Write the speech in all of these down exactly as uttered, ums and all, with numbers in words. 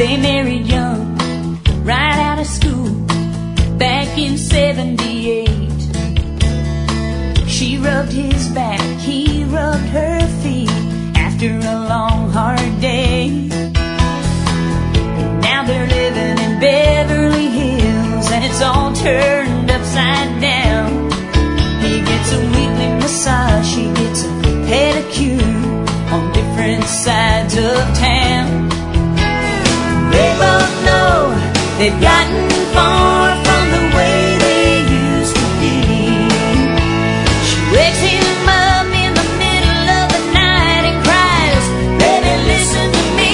They married young, right out of school, back in seventy-eight. She rubbed his back, he rubbed her feet after a long, hard day. And now they're living in Beverly Hills, and it's all turned upside down. He gets a weekly massage, she gets a pedicure on different sides of town. They both know they've gotten far from the way they used to be. She wakes him up in the middle of the night and cries, "Baby, listen to me."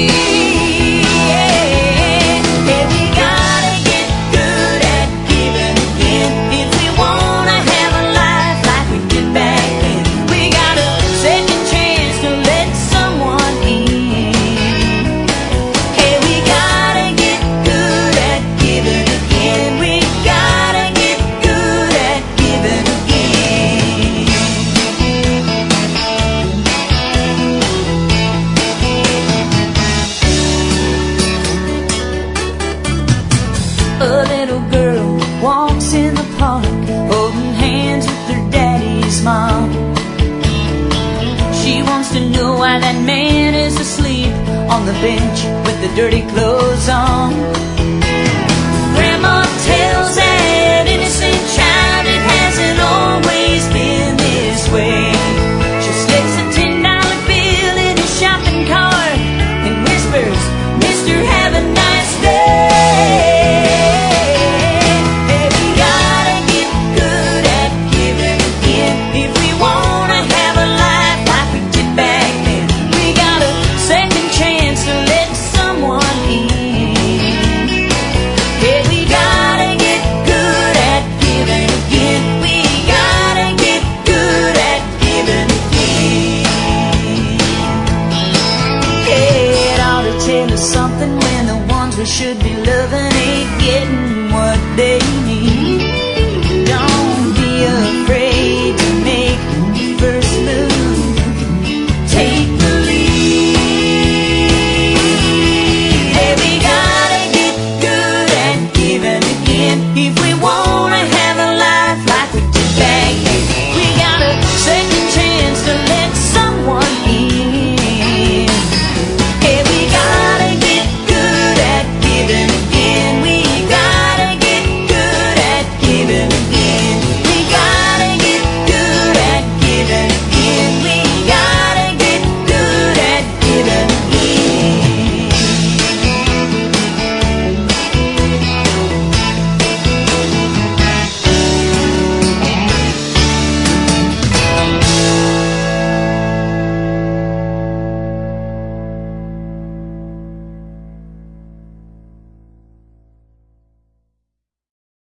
Yeah, yeah, we gotta get good at giving again if we wanna have a life like we did back then. We got a second chance to let someone in. Hey, we gotta get good at giving again. We gotta get good at giving again. A little girl walks in the park, holding hands with her daddy's mom. She wants to know why that man is asleep on the bench with the dirty clothes on. Grandma tells that innocent child it hasn't always been this way. She slips a ten dollar bill in his shopping cart and whispers, "Mister, have a nice day." Hey, we gotta get good at giving again if we wanna have a life like we did back then. We got a second chance to let someone in. Yeah, we gotta get good at giving again. We gotta get good at giving again. Yeah, it ought to tell us something when the ones we should be loving ain't getting what they need.